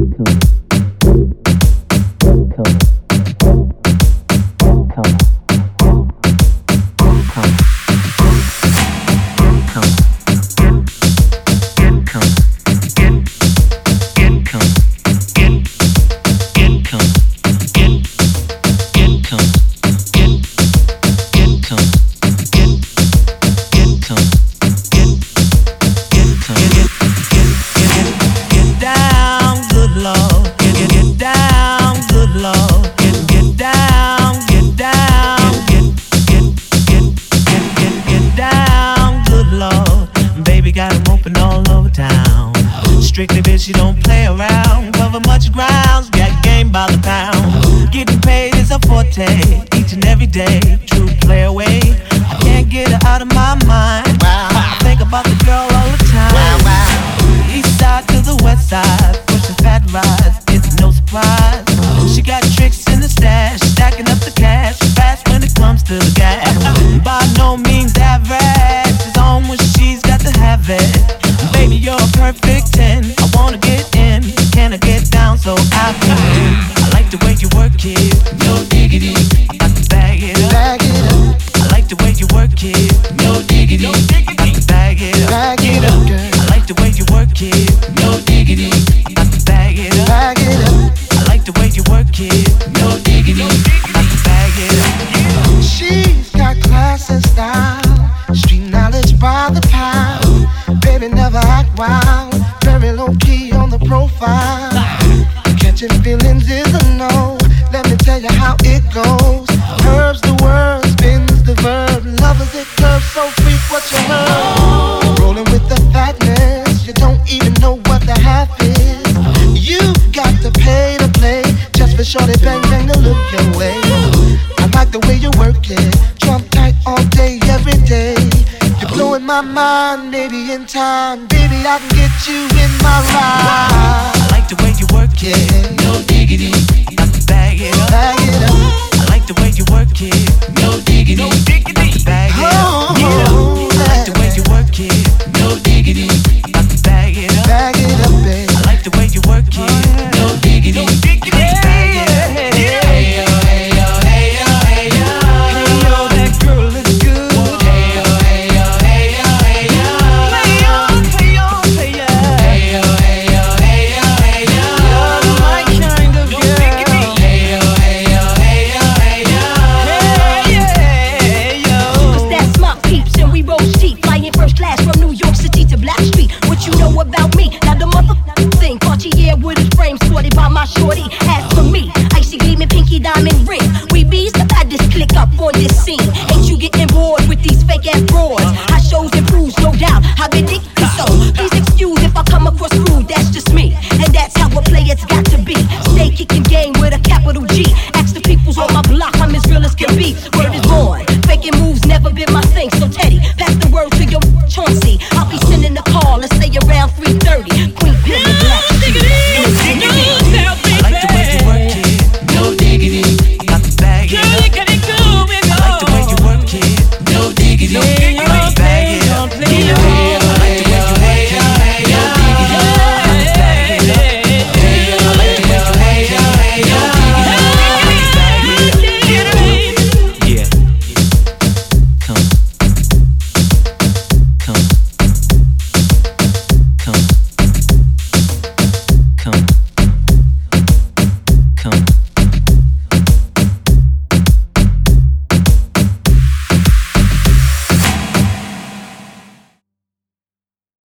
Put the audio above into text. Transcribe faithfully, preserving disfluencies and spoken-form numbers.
Strictly bitch, you don't play around. Cover much grounds, got game by the pound. Getting paid is a forte, each and every day. True play away, I can't get her out of my mind. I think about the girl all the time. East side to the west side, pushing fat rides, it's no surprise. She got tricks in the stash, stacking up the cash, fast when it comes to the gas. By no means average, it's on when she's got to have it. Baby, you're a perfect ten. I wanna get in, can I get down so I can win? I like the way you work it, no diggity. I got to bag it up. Bag it up. I like the way you work it, no diggity. I got to bag it up. Bag it up, girl. I like the way you work it, no diggity. I got to bag it up. Bag it up. I like the way you work it, no diggity. I got to bag it up. She's got class and style, street knowledge by the pound. Baby never act wild, very low key on the profile. Catching feelings is a no, let me tell you how it goes. Curves the word, spins the verb, lovers it curves so freak what you heard. Rolling with the fatness, you don't even know what the half is. You got to pay to play, just for shorty bang bang to look your way. I like the way you work it, trump tight all day, every day. You're blowing my mind, maybe in time, baby I can get you in my ride. I like the way you work it, yeah. No diggity, got to bag it up. Bag it up. I like the way you work it, no diggity, no diggity. Got to bag it up. Oh, I like the way you work it, no diggity, got to bag it up. Bag it up, baby. I like the way you work it, no diggity, no diggity. Bag it up. Hey yo, hey yo, hey yo, hey yo. Hey yo, that girl looks good. Hey yo, hey yo, hey yo, hey yo. Hey yo, hey yo, hey yo. Hey yo, hey yo, hey yo, hey yo. You're my kind of girl. Hey yo, hey yo, hey yo, hey yo. Hey yo. Cause that's my peeps and we roast teeth. Flying first class from New York City to Blackstreet. What you know about me? Now the motherfucking thing. Cartier with his frame sorted by my shorty. As for me, icy gleaming pinky diamond ring. We bees the baddest click up on this scene. Ain't you getting bored with these fake ass broads? Our shows improves, no doubt. How big dick is so. Please excuse if I come across rude, that's just me. And that's how a player's got to be. Stay kicking game with a capital G. Ask the peoples on my block, I'm as real as can be.